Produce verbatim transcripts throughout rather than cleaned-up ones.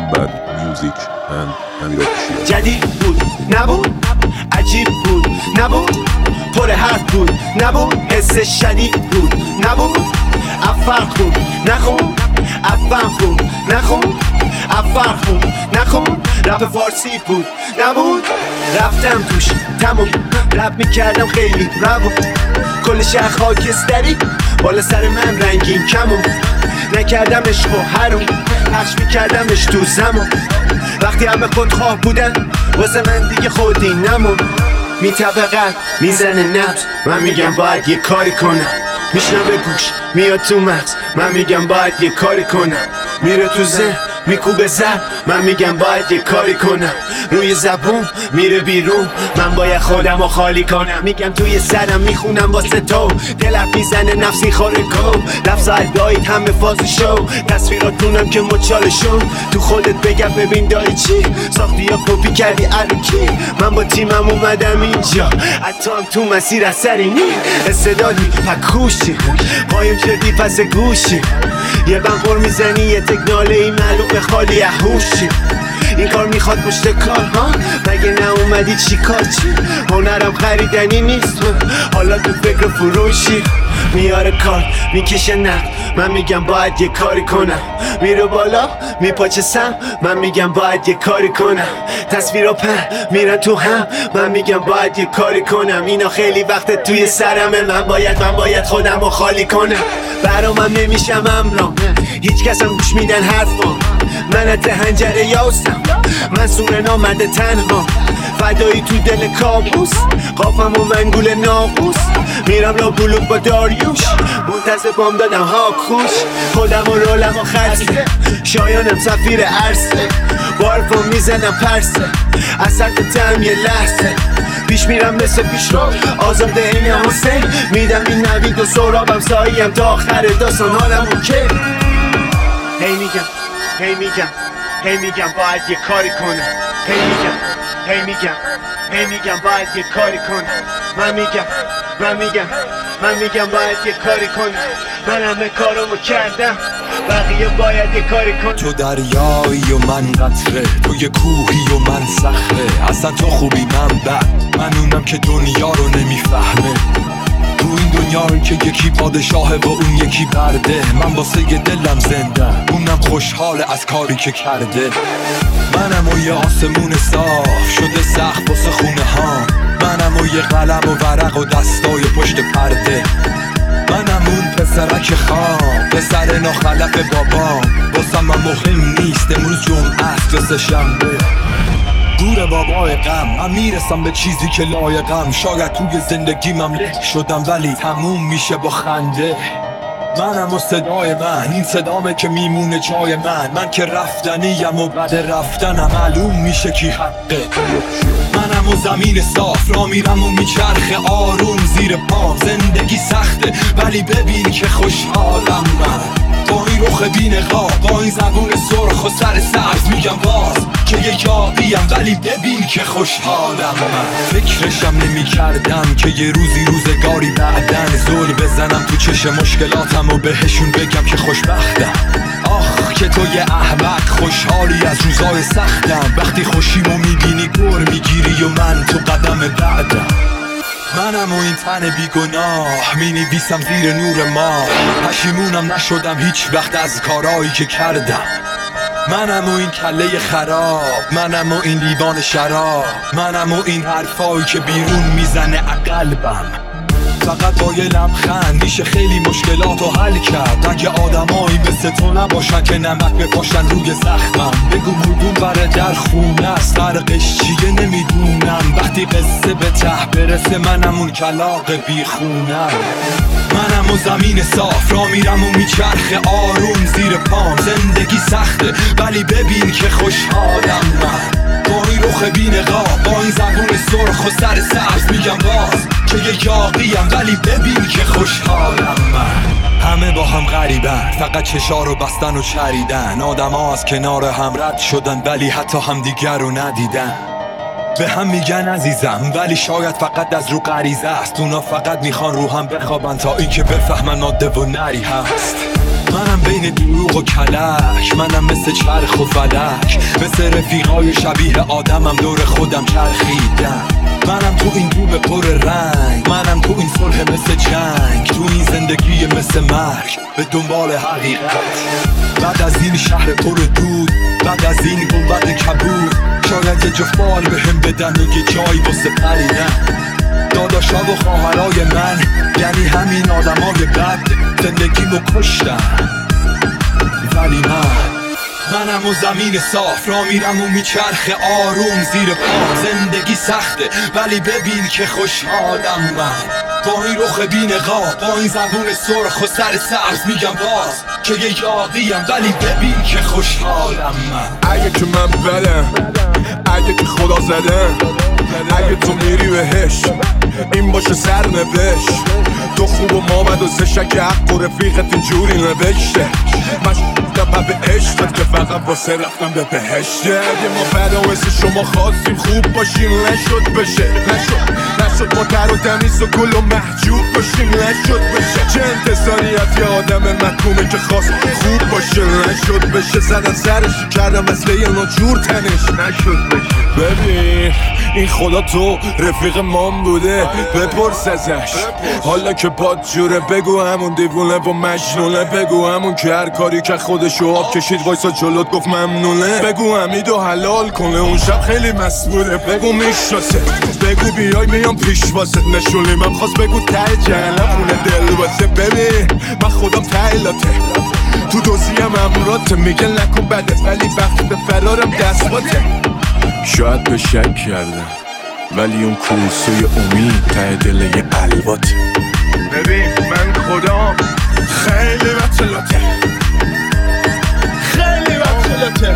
Bad Music and امیر آفیشیال. جدید بود نبود، عجیب بود نبود، پر حرف بود نبود، حس شدید بود نبود، افرق بود نخون، افهم بود نخون، افرق بود نخون، رپ فارسی بود نبود، رفتم توش تموم، رپ میکردم خیلی روون، کل شهر خاکستری بالا سر من رنگین کمون، نکردم عشق و حروم، پخش میکردمش تو زمان، وقتی همه خودخواه بودن واسه من دیگه خودی نمون، میطبقت میزنه نبض، من میگم باید یه کاری کنم، میشنوه گوش میاد تو مغز، من میگم باید یه کاری کنم، میره تو ذهن میکوبه زد، من میگم باید یه کاری کنم، روی زبون میره بیرون، من باید خودم رو خالی کنم، میگم توی سرم میخونم واسه تو، دلت میزنه نفسی خوره کو، لفظ ادایت همه فاز شو، تصویراتونم که مچالشون، تو خودت بگم ببین داری چی ساختی یا کپی کردی الکی، من با تیمم اومدم اینجا، حتی هم تو مسیر اثری نی، استعدادی پکوشی قایم شدی پس گوشی، یه بنخور میزنی یه تکناله ای معلوم خالی هوشی، این کار میخواد پشت کار ها، مگه نه اومدی چی کار چی، هنرم خریدنی نیست، حالا تو فکر فروشی، میاره کار میکشه نقد، من میگم باید یه کاری کنم، میره بالا میپاچه سم، من میگم باید یه کاری کنم، تصویرا پر میرن تو هم، من میگم باید یه کاری کنم، اینا خیلی وقت توی سرمه، من باید من باید خودم رو خالی کنم، برامم نمیشم امرام، هیچ کس هم گوش میدن حرفام، من از هنجره یاستم، من سور نامده تنها، فدایی تو دل کابوس، قافم و منگول ناقوس، میرم لا بلوک با داریوش، منتظر بام دادم ها خوش، خودم و رولم و خرسه، شایانم سفیر عرصه، بارفم میزنم پرسه، اصد تم یه لحظه، پیش میرم مثل پیش رو آزاده این حسین، میدم این نوید و سرابم ساییم تا آخر داستان حالم اوکی، هی میگم هی میگم هی میگم باید یه کاری کنم، هی میگم هی میگم هی میگم باید یه کاری کنم، من میگم من میگم من میگم باید یه کاری کنم، من همه کارمو کردم بقیه باید یه کاری کنم، تو دریایی و من قطره، تو یه کوهی و من صخره، اصلا تو خوبی من بد، من اونم که دنیا رو نمیفهمه، تو این دنیایی که یکی پادشاهه و اون یکی برده، من واسه یه دلم زنده، اونم خوشحاله از کاری که کرده، منم و یه آسمون صاف شده سخت واسه خونه ها، منم و یه قلم و ورق و دستای پشت پرده، منم اون پسرک خام، پسر ناخلف بابام، واسم من مهم نیست امروز جمعه است و سه شنبه، دور بابای غم، من میرسم به چیزی که لایقم، شاید توی زندگیمم له شدم ولی تموم میشه با خنده، منم و صدای من، این صدامه که میمونه جای من، من که رفتنیم و بعد رفتنم معلوم میشه کی حقه، منم و زمین صاف را میرم و میچرخه آروم زیر پام، زندگی سخته ولی ببین که خوشحالم من، با این رخ بی نقاب، با این زبون سرخ و سر سبز، میگم باز که یه یاقیم ولی ببین که خوشحالم من، فکرشم نمی کردم که یه روزی روزگاری بعدن زل بزنم تو چشم مشکلاتم و بهشون بگم که خوشبختم، آخ که تو یه احمق خوشحالی از روزای سختم، وقتی خوشیمو میبینی گر میگیری و من تو قدم بعدم، منم و این تن بیگناه مینویسم زیر نور ماه، پشیمونم نشدم هیچ وقت از کارایی که کردم، منم و این کله خراب، منم و این لیوان شراب، منم و این حرفایی که بیرون میزنه عقلبم، فقط با یه لبخند میشه خیلی مشکلاتو حل کرد، اگه آدمایی مثل تو نباشن که نمک بپاشن روی زخمم، بگو کدوم بره در خونه است فرقش چیه نمیدونم، وقتی قصه به ته برسه منم اون کلاغ بیخونم، منم و زمین صاف را میرم و میچرخه آروم زیر پام، زندگی سخته ولی ببین که خوشحالم من، با این رخ بی نقاب، با این زبون سرخ و سر سبز، میگم باز که یه یاقیم ولی ببین که خوشحالم من، همه با هم غریبن فقط چشا رو بستن و چریدن، آدم ها از کنار هم رد شدن ولی حتی هم دیگر رو ندیدن، به هم میگن عزیزم ولی شاید فقط از رو غریزه است، اونا فقط میخوان رو هم بخوابن تا این که بفهمن ماده و نری هست، منم بین دروغ و کلک، منم مثل چرخ و فلک، مثل رفیقای شبیه آدمم دور خودم چرخیدم. منم تو این دوم پر رنگ، منم تو این صلح مثل جنگ، تو این زندگی مثل مرگ، به دنبال حقیقت. بعد از این شهر پر دود، بعد از این گنبد کبود، شاید یه جفال به هم بدن و یه جایی واسه پریدن. داداشا و خواهرای من، یعنی همین آدمای بد، زندگیمو کشتن. ولی من منم و زمین صاف، را میرم و میچرخه آروم زیر پا. زندگی سخته ولی ببین که خوشحالم من، با این رخ بی نقاب، با این زبون سرخ و سر سبز میگم باز که یه یاقیم، ولی ببین که خوشحالم من. اگه که من بدم، اگه که خدا زدم، اگه تو میری بهش، این باشه سرنوشت. تو خوب و ما بد و زشک حق و رفیقت اینجوری نوشته. مشکلم به عشقت که فقط واسه رفتم به بهشته. اگه ما بد و مثل شما خواستیم خوب باشیم، نشد بشه، نشد نشد ما در و تمیز و گل و محجوب باشیم، نشد بشه. چه انتظاری از یه آدم محکومه که خواست خوب باشه، نشد بشه. زدن سرش کردم مثل یه ناجور تنش، نشد بشه. ببین این خدا تو رفیق من بوده، بپرس ازش حالا که باد جوره. بگو همون دیوونه و مجنونه، بگو همون که هر کاری که خودشو آب کشید وایسا جلوت گفت ممنونه. بگو حمیدو حلال کنه اون شب خیلی مسئوله، بگو میشناسه، بگو بیای میام پیش واسه. نشونی من خواست بگو ته جهنم خونه دل واسه. ببین من خودم تایلاته، تو دوزیم امراته، میگه نکن بدت ولی وقت به فرارم دست باته. شاید به شک کردم ولی اون کوسوی امید ته دل یه الواته. ببین من خدا خیلی بطلاته، خیلی بطلاته.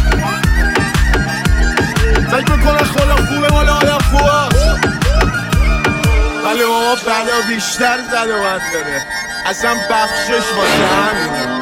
فکر میکنه خدا خوبه مال آدم خوبه، ولی بابا بلا بیشتر زد و بند داره، اصلا بخشش واسه همینه.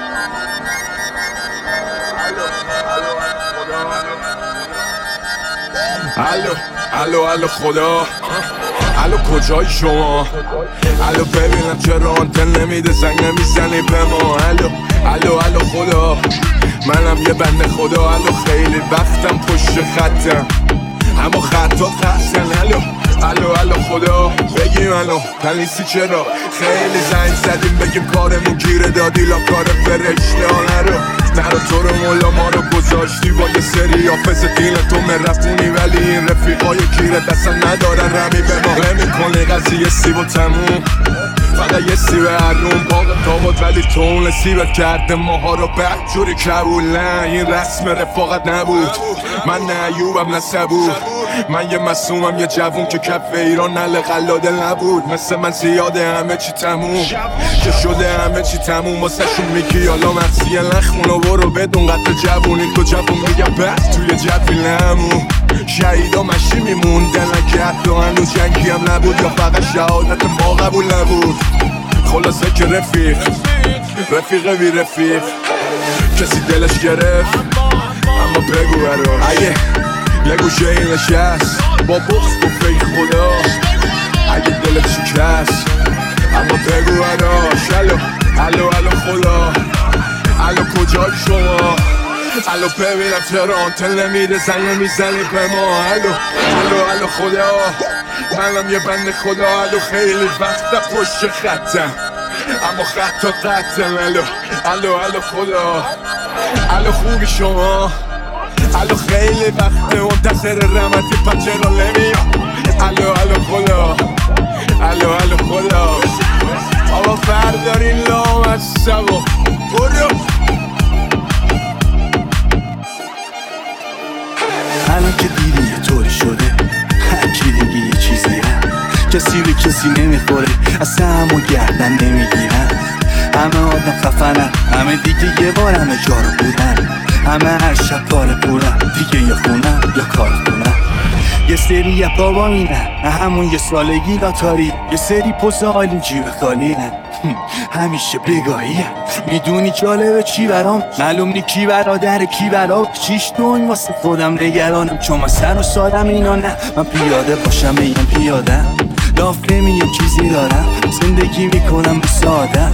الو الو الو خدا، الو کجای شما؟ الو ببینم چرا آنتن نمیده، زنگ نمیزنی به ما. الو الو الو خدا، منم یه بنده خدا. الو خیلی وقتم پشت خطم، اما خطا قصدن. الو الو الو خدا، بگیم الو تنیسی چرا؟ خیلی زنگ زدیم بگیم کارمون گیره دادی لا کار فرشته. نرو نرو تو رو مولا ما رو گذاشتی با یه سری حافظ دین تو مرفونی، ولی این رفیقای گیره دستن ندارن رمی به ما. نمی‌کنی قضیه سیب و تموم، فقط یه سیب هرون باقی تابد، ولی تو اون سیبت کرده ماها رو بدجوری کبول. نه این رسم رفاقت نبود، من نه ایوبم نه صبور، من یه مسومم یه جوون که کف ایران نل قلاده نبود. مثل من زیاده همه چی تموم که شده، همه چی تموم واسه شون میگی حالا مرسیه نخون و برو بدون قطع جوونی. تو جوون میگم بس توی جوی نمون، شهیدا مشی میموندن اگه حتی هنوز جنگی هم نبود یا فقط شهادت ما قبول نبود. خلاصه که رفیق رفیق بی رفیق کسی دلش گرفت، اما بگو برا اگه یه گوشه این نشست با بخص گفت ای خدا، اگه دلت شکست اما بگو براش. الو الو الو خدا، الو کجای شما؟ الو ببینم چرا آنتن نمیده، زنگ نمیزنی به ما. الو الو الو خدا، منم یه بنده خدا. الو خیلی وقت پشت خطم، اما خطا قطعم. الو الو الو خدا، الو خوبی شما؟ الو خیلی وقت منتظر رحمتی پس چرا نمیاد؟ الو الو خدا، الو الو خدا. آبا بردارین لام از سبا برو. الان که دیدی یه طوری شده، هرکی دیگه یه چیزی هم، کسی به کسی نمیخوره، اصلا همو گردن نمیگیرن. همه آدم خفنن، همه دیگه یه بار همه جارو بودن، همه هر شب کار پورن، دیگه یا خونن یا کار کنن. یه سری یه بابا مینن، همون یه سالگی لاتاری، یه سری پس آلی جیب خالی نن. همیشه بگاهیم میدونی جالبه چی برام، معلوم نی کی برادر کی برام. چیش دون واسه خودم نگرانم، چون من سر و سادم اینا نه. من پیاده باشم میگم پیادم، لاف نمیم چیزی دارم، زندگی میکنم به سادم. پس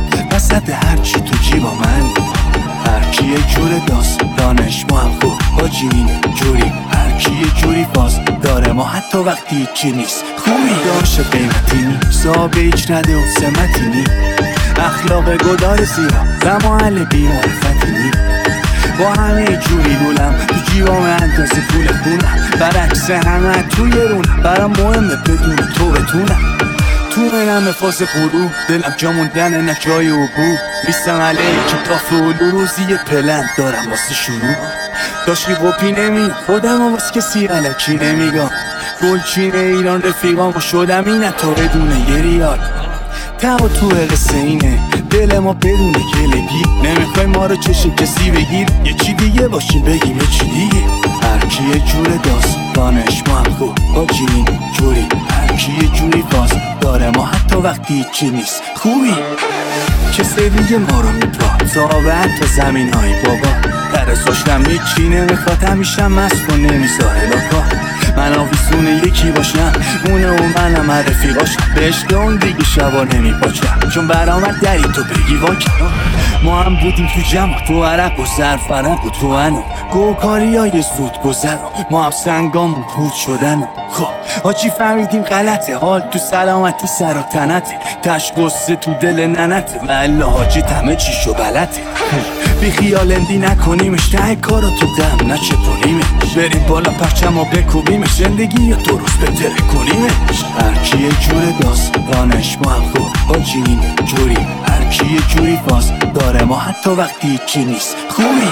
وسط هرچی تو جیبا من هرکی یه جور داستانش ما هم خوب حاجی این جوری هرکی یه جوری باز داره ما حتی وقتی هیچی نیست خوبی داشت قیمتی نی صابه هیچ نده و سمتی نی اخلاق گدار زیرا و محل بیمعرفتی نی با همه جوری لولم تو جیبام اندازه پول خونم برعکس همه توی رونم برام مهمه بدون تو بتونم تو منم فاز غروب دلم جا موندن نه جای عبور بیستم علیه کتاف و روزی یه پلن دارم واسه شروع داشتی قپی نمی خودم و واسه کسی علکی نمیگم گلچین ایران رفیقام و شدم اینه تا بدون یه ریال تا تو قصه اینه دل ما بدون گلگی نمیخوای ما رو چشم کسی بگیر یه چی دیگه باشیم بگیم یه چی دیگه هرکی یه جور داستانش ما هم خوب حاجی این جوری هرکی یه جوری باز داره ما حتی وقتی هیچی نیست خوبی کسی دیگه ما رو میپا صابه حتی زمین های بابا ترساشتم هیچی نمیخواد همیشه مست و نمیذاره لاکا من آویسون یکی باشم اونه و منم رفیقاشم بهش اون دیگه شبا نمیپاچم چون برامد دری تو بگی واکم ما هم بودیم تو جمع تو عرق و زرفرق و تو انو گوکاری های زود گذر ما هم سنگامون پود شدن خب حاجی فهمیدیم غلطه حال تو سلامتی سر و تنته تش قصه تو دل ننته والا حاجی همه چیشو بلته بی خیال اندی نکنیمش ته کارو تو دم نچپونیمش بریم بالا پرچم و بکوبیمش زندگی یا درست بتره کنیمش هرکی یه جور داستانش ما هم خوب حاجی این جوری هرکی یه جوری باز داره ما حتی وقتی هیچی نیست خوبی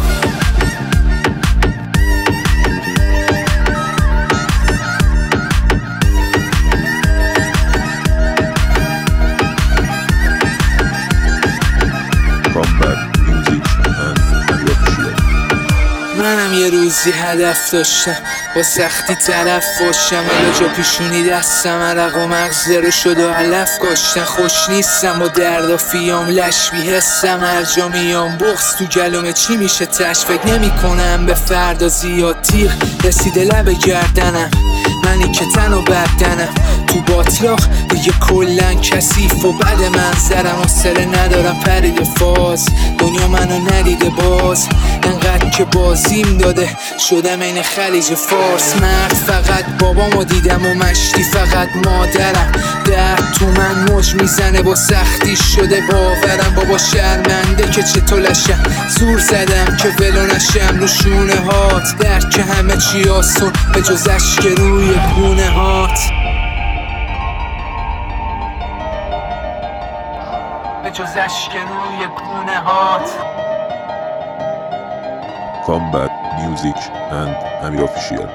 منم یه روزی هدف داشتم با سختی طرف باشم ولی جا پیشونی دستم عرق و مغز رو شد و علف کاشتن خوش نیستم با درد و فیام لش بیهستم هر جا میام بغز تو گلومه چی میشه تش فکر نمی کنم به فردا زیاد تیغ رسیده لب گردنم منی که تن و بدنم تو باطلاق دیگه کلن کثیف و بد منظرم حوصله ندارم پرید فاز دنیا منو ندیده باز انقدر که بازیم داده شدم این خلیج فارس مرد فقط بابامو دیدم و مشتی فقط مادرم درد تو من موج میزنه با سختی شده باورم بابا شرمنده که چطور لشم زور زدم که ولو نشم رو شونه هات درد که همه چی آسون به جز اشک روی گونه هات به جز اشک روی گونه هات Combat Music and Amir Official.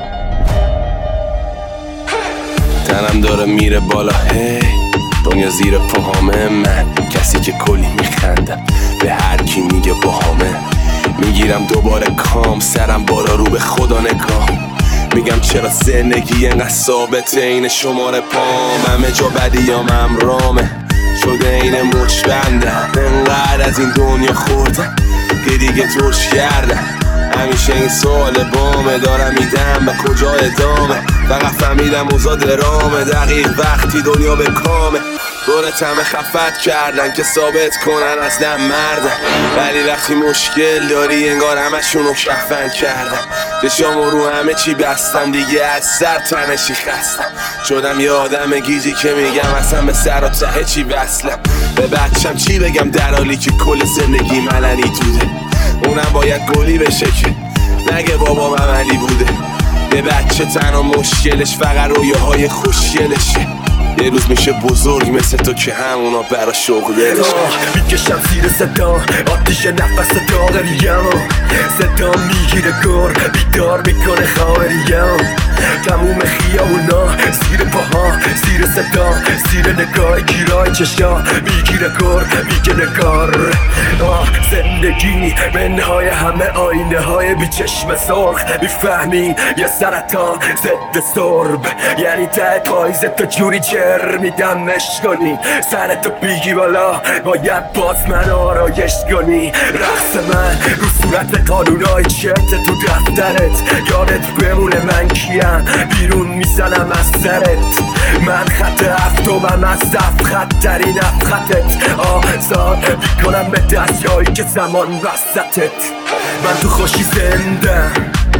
تنم داره میره بالا هی دنیا زیر پاهامه من کسی که کلی میخندم به هر کی میگه باهامه میگیرم دوباره کام سرم بالا رو به خدا نگاه میگم چرا زندگی انقدر ثابته این شماره پام همه جا بدیام امرامه شده این مچ بندم انقدر از این دنیا خوردم که دیگه توش کردم همیشه این سوال بامه دارم میدم به کجا ادامه فقط فهمیدم اوضاع درامه دقیق وقتی دنیا به کامه دورت همه خفت کردن که ثابت کنن اصلا مردن ولی وقتی مشکل داری انگار همشونو کفن کردن چشامو رو همه چی بستم دیگه از سر تنشی خستم شدم یه آدم گیجی که میگم اصلا به سر و ته چی وصلم به بچم چی بگم در حالی که کل زندگی ملنی توده اونم باید گلی بشه که نگه بابا عملی بوده یه بچه تنها مشکلش فقط رویاهای خوشگلشه یه روز میشه بزرگ مثل تو که همونا برا شغلش میکشم زیر صدا آتیش نفس داغ ریمو صدا میگیره گر بیدار میکنه خواه ریم تموم خیابونا زیر پاها زیر صدا زیر نگاه گیرای چشا میگیره گر میگه نگار زندگی منهای همه آینه های بی چشم سرخ میفهمی یه سرطان ضد سرب یعنی ته پایزه تو جوری جر میدمش کنی سرتو بیگی بالا باید باز من آرایش کنی رقص من رو صورت قانونای چرت تو دفترت یادت بمونه من کیم بیرون میزنم از سرت من خط هفتمم از دفت خطترین خطت آزاد میکنم به دستیایی که زمان وسطت. من تو خوشی زندم،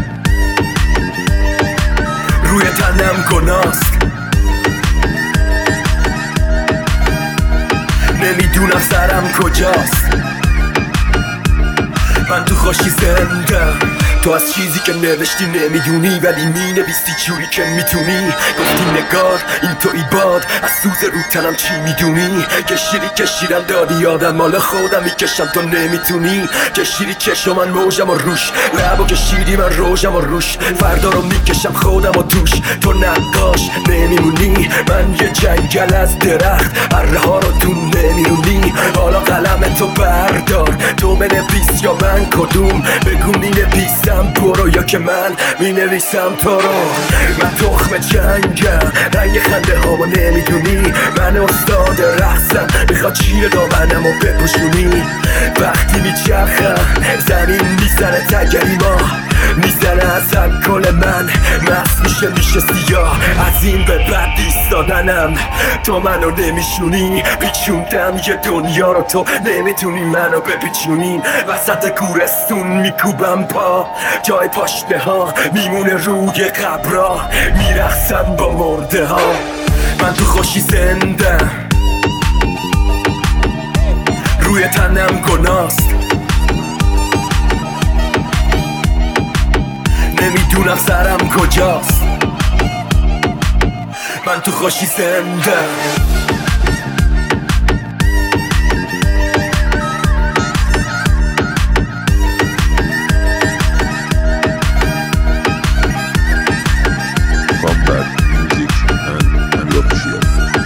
روی تنم گناست، نمیدونم سرم کجاست. من تو خوشی زندم، تو از چیزی که نوشتی نمیدونی ولی مینویسی جوری که میتونی. گفتی نگار این توی باد، از سوز رو تنم چی میدونی؟ کشیری کشیرم دادی یادم مال خودم میکشم تو نمیتونی. کشیری کشم من موجم و روش، لبو کشیدی من روشم و روش. فردا رو میکشم خودم و توش، تو نقاش نمیمونی. من یه جنگل از درخت، اره ها رو تو نمیرونی. حالا قلم تو بردار، تو بنویس یا من کدوم؟ بگو مینویسم برو یا که من مینویسم تو رو. من تخم جنگم، رنگ خنده هامو نمیدونی. من استاد رقصم، میخواد چیر دامنم و بپوشونی. وقتی میچرخم زمین میزنه تگری ما، میزنه از الکل من مست میشه میشه سیاه. از این به بعد ایستادنم تو منو نمیشونی. پیچوندم یه دنیا رو تو نمیتونی منو بپیچونی. وسط کورستون میکوبم پا، جای پاشنه ها میمونه روی قبرا. میرقصم با مرده ها، من تو خوشی زندم، روی تنم گناست، نمیدونم سرم کجاست. من تو خوشی زندم. Combat Music and Ami Official.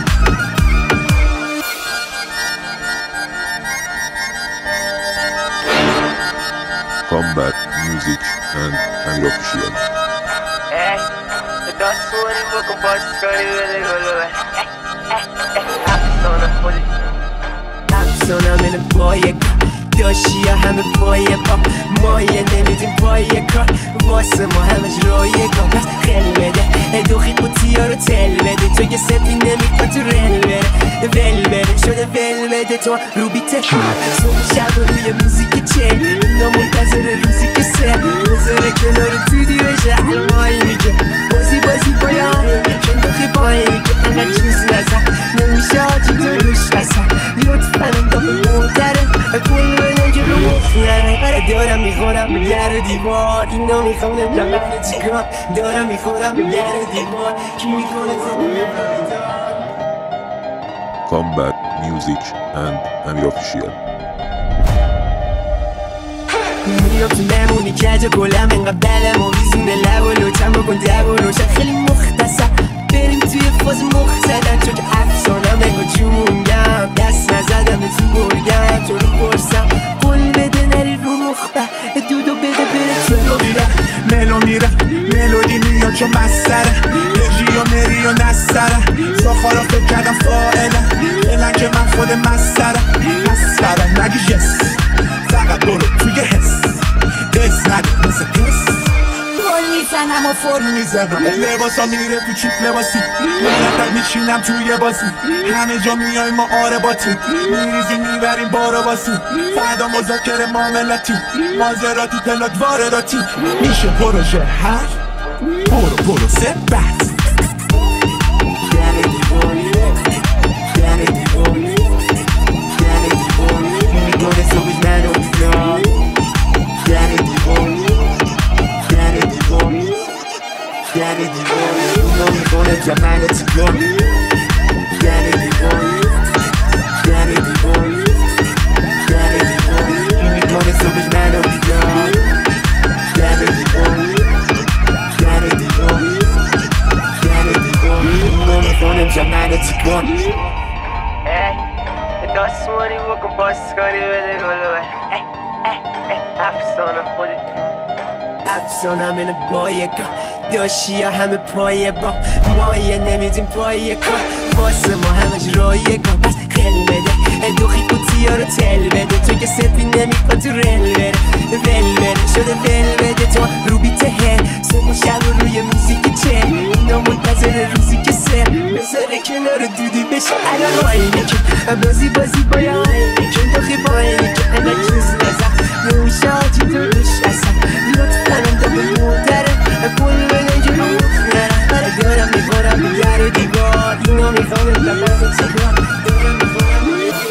Combat Music and Ami Official. Ey, دستوری بکن باشکاری بده گلوه. افسانه خودی افسانه من پای داشتی یا همه پای پا مایه نمیدیم پای کار واسه ما همش رایگان. پس خیلی بده دوخی قوطیا رو تل بده، تو که سفی نمیکن تو رل بره ول بره شده ول بده تو رو بیته صبح شب روی موزیک چل اینا منتظر روزی که سه بذاره کنار تو دیوشه حلمایی میگه بازی بازی پایانه چون دوخی پایی میگه انقدر چیز نزن نمیشه آجی تو روش بسن لطفا انداخه مهتره کل بده که رو مخنره دارم میخورم به در دیوار اینا میخوام نمیدونم چیکار دارم میخورم به در دیوار کی میکنه زنده Combat Music and Ami Official. میام تو نمونی کج گلم انقدر بلم و میزونه لب و لوچم بکن دب و روشن خیلی مختصر بریم توی فاز مخ زدن چون که افسانم انگا جونگم دست نزدم تو برگم تو رو پرسم قول بده نری رو مخبه دودو بده بره تو رو میره ملو میره ملودی میاد چون مستره رژی و مری و نستره ساخارا فکر کردم فائله فعلا که من خود مستره مستره نگی جس فقط برو توی حس دست نده مثل پس گل میزنم و فرم میزنم لباسا میره تو چیپ لباسی مرتب میشینم توی بازی همه جا میای ما آره باتی میریزی میبریم بارا باسی فردا مذاکره معاملاتی مازراتی پلاک وارداتی میشه پروژه هر برو برو سه بحث در دیوانی در دیوانی در دیوانی میکنه صبح منو بیدار در دیوانی در دیوانی در دیوانی اونا میکنه جمعه تیگانی در دیوانی در دیوانی در دیوانی میکنه صبح منو بیدار در دیوانی در دیوانی در دیوانی اونا میکنه جمعه تیگانی ای دستوری بکن باشکاری بده گلوه افسانه خودی افسانه من بایه کار داشتی یا همه پایه با مایه نمیدیم پایه کار واسه ما همش رایگان. پس خیلی بده دوخی قوطیا رو تل بده، تو که سفی نمیکن تو رل بره ول بره شده ول بده تو رو بیته هل صبح و شب روی موزیک چل اینا منتظر روزی که سر بذاره کنار دودی بشه الان آینه که بازی بازی باید آینه که داخی با آینه که همه چیز نزم نمیشه آجی تو روش اصلا لطفا هم تا به مدره کل بگن که رو مخنره برای دارم میخورم میگره دیوار اینا میخوام لبنم سیگار دارم میخورم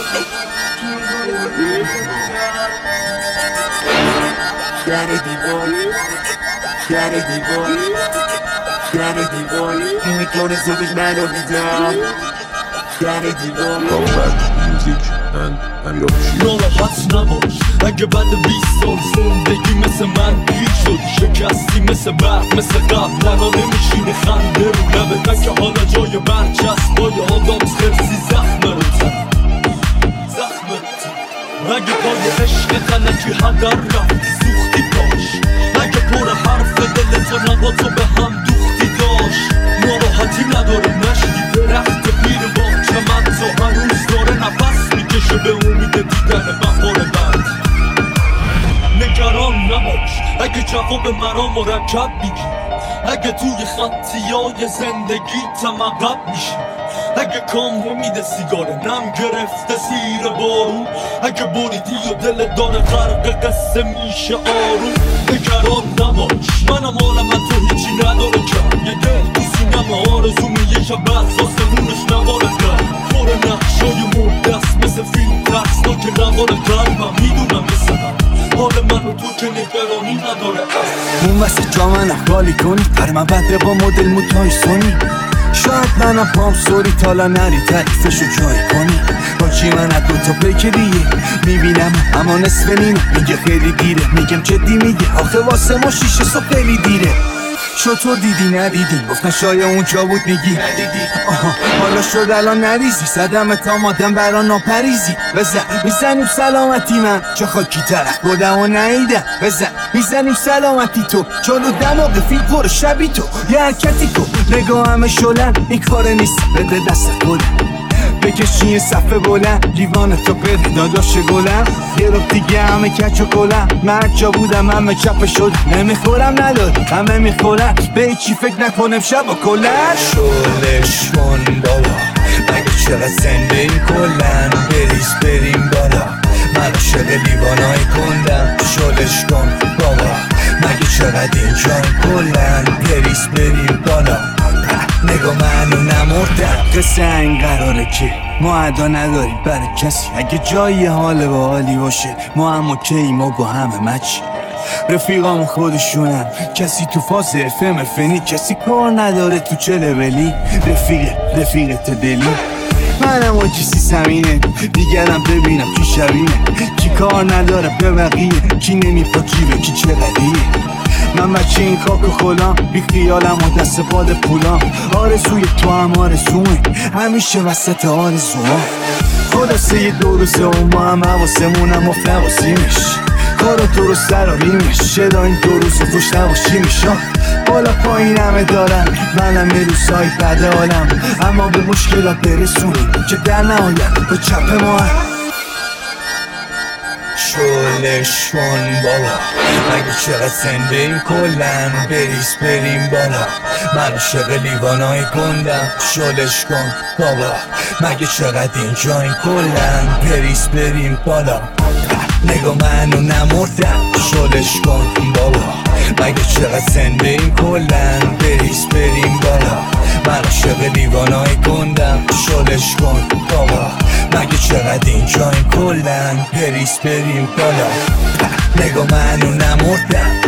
در دیوار در دیوار در دیوار این میکنه زبش منو بیدار در دیوار Combat Music and Amir Official. ناراحت نباش اگه بعد بیست سال زندگی مثل من پیر شد شکستی مثل برق مثل قبل لنا نمیشینه خنده رو لبه که حالا جای برچسب با آدم خرسی زخم رو تن زخم رو تن اگه پای عشق تنکی هدر رفتی سوختی باش اگه پر حرف دلت و نقاطو به هم دوختی داشت ناراحتی نداره نشتی درخت پیر باغ چمن تا هنوز داره نفس میکشه به امید دیدن بهار بعد نگران نباش اگه جواب مرا مرکب میگی اگه توی خطیای زندگی تمقب میشی اگه کام نمیده سیگاره نم گرفته زیر بارون اگه بریدی و دل داره غرق قصه میشه آروم نگران نباش منم عالم تو هیچی نداره کم یه دل تو سینم آرزومه یه شب بحث آسمونش نواره کرد پر نقشای مردست مثل فیلم ترسناک نواره قلبم میدونم مثل حال من و تو که نگرانی نداره اون وسط جا من اخوالی کنی پر من بده با مدل موتای سونی شاید منم پام سوری تالا نری تعریفشو جای کنی با چی من از دوتا بکریه میبینم اما نصف نیمه میگه خیلی دیره میگم جدی میگه آخه واسه ما شیشه صبح خیلی دیره چطور دیدی ندیدی گفتن شاید اونجا بود میگی ندیدی آها حالا شد الان نریزی صدم تا مادم برا ناپریزی بزن میزنیم سلامتی من چه خاکی طرف بودم و نیدم بزن میزنیم سلامتی تو چون دماغ فیل پر شبی تو یه حرکتی کن نگاه همه شلن این کار نیست بده دست خودم بکشی یه صفحه بلند لیوان تو بده داداش گلم یه رو دیگه همه کچ و کلم من جا بودم همه چپ شد نمیخورم نداد همه میخورم به هیچی فکر نکنم شب و کلن شلش کن بابا مگه چقدر زنده این کلن بریز بریم بالا من عاشق لیوانای کندم شلش کن بابا مگه چقدر اینجا کلن بریز بریم بالا نگاه منو نمردم قصه این قراره که ما ادا نداریم برای کسی اگه جایی حال با حالی باشه ما هم اوکی ما با همه مچی رفیقام خودشونم کسی تو فاز افم فنی کسی کار نداره تو چه لولی رفیق رفیقت دلی منم آجی سی سمینه دیگرم ببینم کی شبینه کی کار نداره به بقیه کی نمیپا جیبه کی چه قدیه من بچه این خاک و خلام بی خیالم و دست پاد پولام آرزوی تو هم آرزومه همیشه وسط آرزوها خلاصه یه دو روزه و ما هم حواسمونم افت نباسیمش کارو درست دراریمش چرا این دو روز خوش نباشیمش بالا پایین همه دارم منم یه روزهای بده حالم اما به مشکلات برسونیم که در نهایت با چپ ما هم شلش کن بابا مگه چقدر زنده این کلن بریز بریم بالا من عاشق لیوانای گندم شلش کن بابا مگه چقدر اینجا این کلن بریز بریم بالا نگاه منو نمردم شلش کن بابا مگه چقدر زنده این کلن بریز بریم بالا من عاشق لیوانای گندم شلش کن بابا مگه چقدر اینجا این کلن بریز بریم بالا نگاه منو نمردم